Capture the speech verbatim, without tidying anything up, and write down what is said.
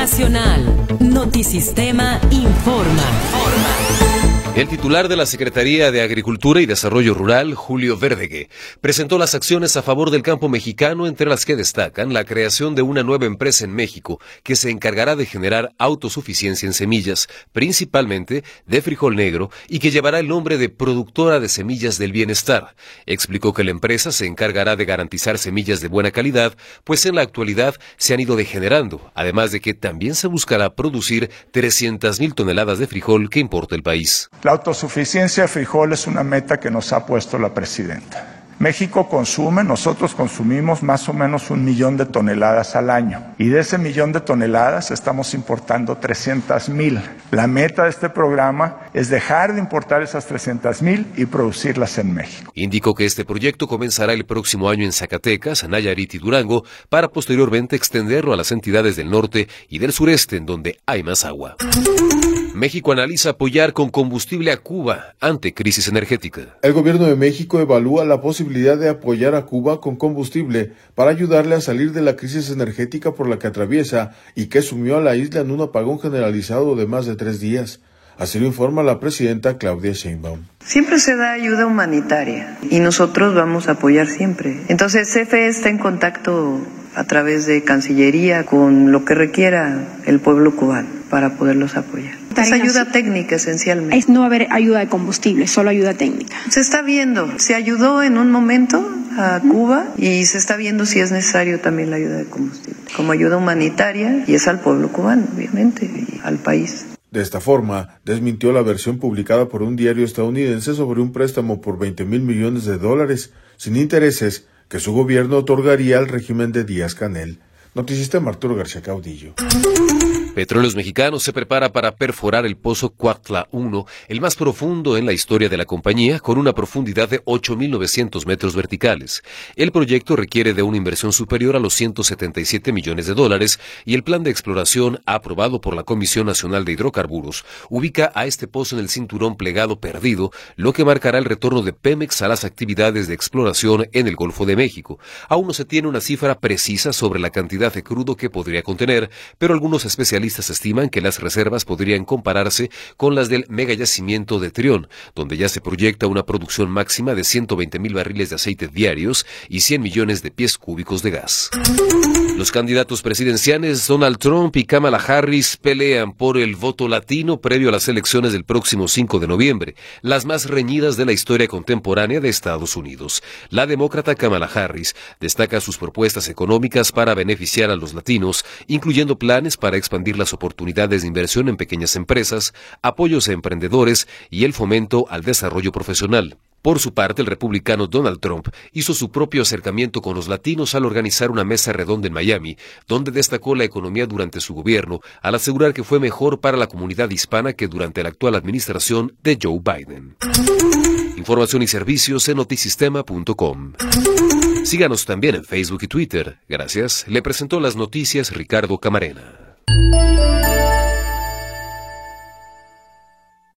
Nacional. Notisistema informa. El titular de la Secretaría de Agricultura y Desarrollo Rural, Julio Verdeguer, presentó las acciones a favor del campo mexicano, entre las que destacan la creación de una nueva empresa en México que se encargará de generar autosuficiencia en semillas, principalmente de frijol negro, y que llevará el nombre de Productora de Semillas del Bienestar. Explicó que la empresa se encargará de garantizar semillas de buena calidad, pues en la actualidad se han ido degenerando, además de que también se buscará producir trescientas mil toneladas de frijol que importa el país. La autosuficiencia de frijol es una meta que nos ha puesto la presidenta. México consume, nosotros consumimos más o menos un millón de toneladas al año. Y de ese millón de toneladas estamos importando trescientas mil. La meta de este programa es dejar de importar esas trescientas mil y producirlas en México. Indicó que este proyecto comenzará el próximo año en Zacatecas, Nayarit y Durango, para posteriormente extenderlo a las entidades del norte y del sureste, en donde hay más agua. México analiza apoyar con combustible a Cuba ante crisis energética. El gobierno de México evalúa la posibilidad de apoyar a Cuba con combustible para ayudarle a salir de la crisis energética por la que atraviesa y que sumió a la isla en un apagón generalizado de más de tres días. Así lo informa la presidenta Claudia Sheinbaum. Siempre se da ayuda humanitaria y nosotros vamos a apoyar siempre. Entonces C F E está en contacto a través de Cancillería con lo que requiera el pueblo cubano para poderlos apoyar. Es ayuda técnica esencialmente. Es no haber ayuda de combustible, solo ayuda técnica. Se está viendo, se ayudó en un momento a Cuba y se está viendo si es necesario también la ayuda de combustible, como ayuda humanitaria, y es al pueblo cubano, obviamente, y al país. De esta forma, desmintió la versión publicada por un diario estadounidense sobre un préstamo por veinte mil millones de dólares, sin intereses, que su gobierno otorgaría al régimen de Díaz-Canel. Notisistema Arturo García Caudillo. Petróleos Mexicanos se prepara para perforar el pozo Cuautla uno, el más profundo en la historia de la compañía, con una profundidad de ocho mil novecientos metros verticales. El proyecto requiere de una inversión superior a los ciento setenta y siete millones de dólares y el plan de exploración, aprobado por la Comisión Nacional de Hidrocarburos, ubica a este pozo en el cinturón plegado perdido, lo que marcará el retorno de Pemex a las actividades de exploración en el Golfo de México. Aún no se tiene una cifra precisa sobre la cantidad de crudo que podría contener, pero algunos especialistas estiman que las reservas podrían compararse con las del megayacimiento de Trión, donde ya se proyecta una producción máxima de ciento veinte mil barriles de aceite diarios y cien millones de pies cúbicos de gas. Los candidatos presidenciales Donald Trump y Kamala Harris pelean por el voto latino previo a las elecciones del próximo cinco de noviembre, las más reñidas de la historia contemporánea de Estados Unidos. La demócrata Kamala Harris destaca sus propuestas económicas para beneficiar a los latinos, incluyendo planes para expandir las oportunidades de inversión en pequeñas empresas, apoyos a emprendedores y el fomento al desarrollo profesional. Por su parte, el republicano Donald Trump hizo su propio acercamiento con los latinos al organizar una mesa redonda en Miami, donde destacó la economía durante su gobierno, al asegurar que fue mejor para la comunidad hispana que durante la actual administración de Joe Biden. Información y servicios en notisistema punto com. Síganos también en Facebook y Twitter. Gracias. Le presentó las noticias Ricardo Camarena.